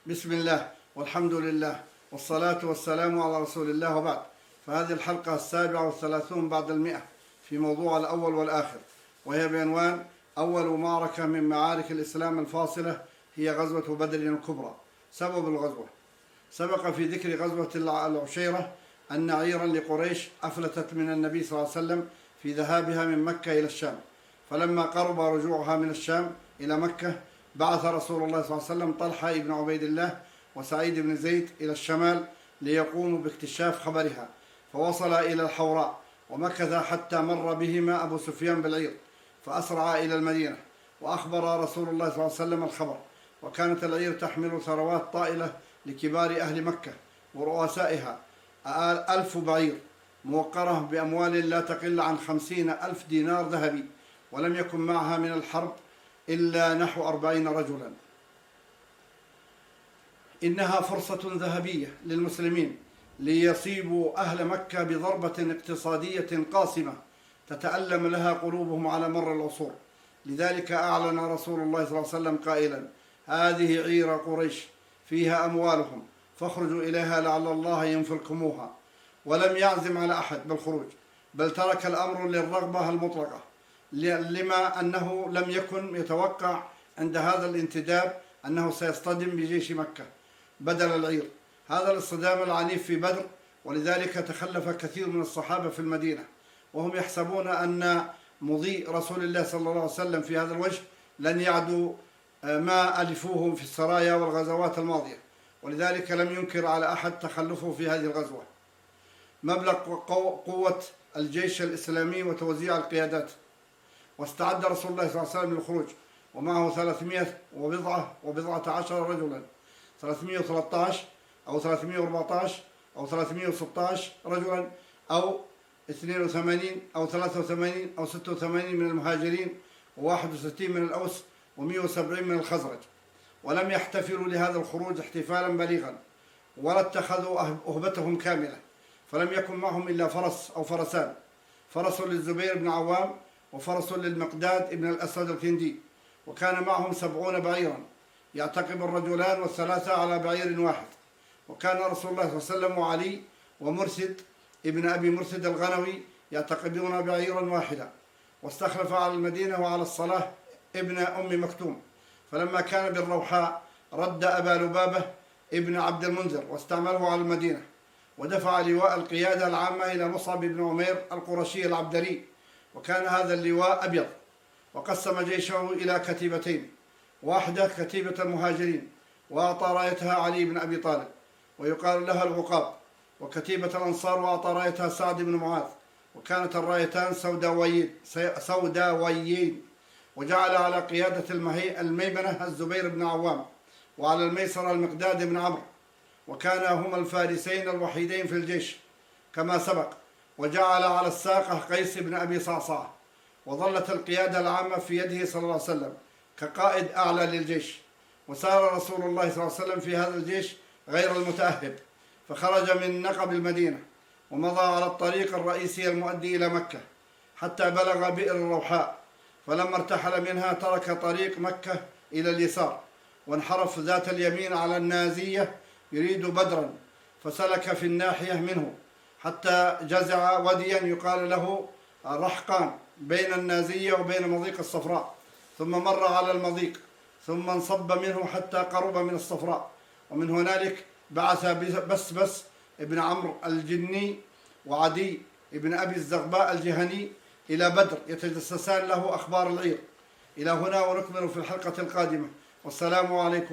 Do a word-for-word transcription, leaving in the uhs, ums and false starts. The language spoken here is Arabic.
بسم الله والحمد لله والصلاة والسلام على رسول الله، وبعد. فهذه الحلقة السابعة والثلاثون بعد المئة في موضوع الأول والآخر، وهي بعنوان أول معركة من معارك الإسلام الفاصلة هي غزوة بدر الكبرى. سبب الغزوة: سبق في ذكر غزوة العشيرة أن عيرا لقريش أفلتت من النبي صلى الله عليه وسلم في ذهابها من مكة إلى الشام، فلما قرب رجوعها من الشام إلى مكة بعث رسول الله صلى الله عليه وسلم طلحة بن عبيد الله وسعيد بن زيد إلى الشمال ليقوموا باكتشاف خبرها، فوصل إلى الحوراء ومكث حتى مر بهما أبو سفيان بالعير، فأسرع إلى المدينة وأخبر رسول الله صلى الله عليه وسلم الخبر. وكانت العير تحمل ثروات طائلة لكبار أهل مكة ورؤسائها، ألف بعير موقرة بأموال لا تقل عن خمسين ألف دينار ذهبي، ولم يكن معها من الحرب إلا نحو أربعين رجلا. إنها فرصة ذهبية للمسلمين ليصيبوا أهل مكة بضربة اقتصادية قاصمة تتألم لها قلوبهم على مر العصور. لذلك أعلن رسول الله صلى الله عليه وسلم قائلا: هذه عير قريش فيها أموالهم فاخرجوا إليها لعل الله ينفلكموها. ولم يعزم على أحد بالخروج، بل ترك الأمر للرغبة المطلقة، لما أنه لم يكن يتوقع عند هذا الانتداب أنه سيصطدم بجيش مكة بدل العير. هذا الاصطدام العنيف في بدر، ولذلك تخلف كثير من الصحابة في المدينة وهم يحسبون أن مضي رسول الله صلى الله عليه وسلم في هذا الوجه لن يعدوا ما ألفوه في السرايا والغزوات الماضية، ولذلك لم ينكر على أحد تخلفه في هذه الغزوة. مبلغ قوة الجيش الإسلامي وتوزيع القيادات: واستعد رسول الله صلى الله عليه وسلم للخروج ومعه ثلاثمائة وبضعة وبضعة عشر رجلا، ثلاثمائة وثلاثة عشر أو ثلاثمائة وأربعة عشر أو ثلاثمائة وستة عشر رجلا، أو اثنين وثمانين أو ثلاثة وثمانين أو ستة وثمانين من المهاجرين، وواحد وستين من الأوس، ومائة وسبعين من الخزرج. ولم يحتفلوا لهذا الخروج احتفالا بليغا، ولا اتخذوا أهبتهم كاملة، فلم يكن معهم إلا فرس أو فرسان: فرس للزبير بن عوام، وفرس للمقداد بن الأسود الكندي، وكان معهم سبعون بعيرا يعتقب الرجلان والثلاثة على بعير واحد. وكان رسول الله صلى الله عليه وسلم وعلي ومرثد ابن أبي مرثد الغنوي يعتقبون بعيرا واحدا. واستخلف على المدينة وعلى الصلاة ابن أم مكتوم، فلما كان بالروحاء رد أبا لبابة ابن عبد المنذر واستعمله على المدينة، ودفع لواء القيادة العامة إلى مصعب بن عمير القرشي العبدري، وكان هذا اللواء أبيض. وقسم جيشه إلى كتيبتين: واحدة كتيبة المهاجرين وأعطى رايتها علي بن أبي طالب ويقال لها العقاب، وكتيبة الأنصار وأعطى رايتها سعد بن معاذ، وكانت الرايتان سوداويين سوداويين وجعل على قيادة الميمنة الزبير بن عوام، وعلى الميسرة المقداد بن عمرو، وكانا هما الفارسين الوحيدين في الجيش كما سبق. وجعل على الساقة قيس بن أبي صعصعة، وظلت القيادة العامة في يده صلى الله عليه وسلم كقائد أعلى للجيش. وسار رسول الله صلى الله عليه وسلم في هذا الجيش غير المتأهب، فخرج من نقب المدينة ومضى على الطريق الرئيسي المؤدي إلى مكة حتى بلغ بئر الروحاء، فلما ارتحل منها ترك طريق مكة إلى اليسار وانحرف ذات اليمين على النازية يريد بدرا، فسلك في الناحية منه حتى جزع وديا يقال له رحقان بين النازية وبين مضيق الصفراء، ثم مر على المضيق ثم انصب منه حتى قرب من الصفراء. ومن هنالك بعث بسبس ابن عمرو الجني وعدي ابن أبي الزغباء الجهني إلى بدر يتجسسان له أخبار العير. إلى هنا ونكمل في الحلقة القادمة، والسلام عليكم.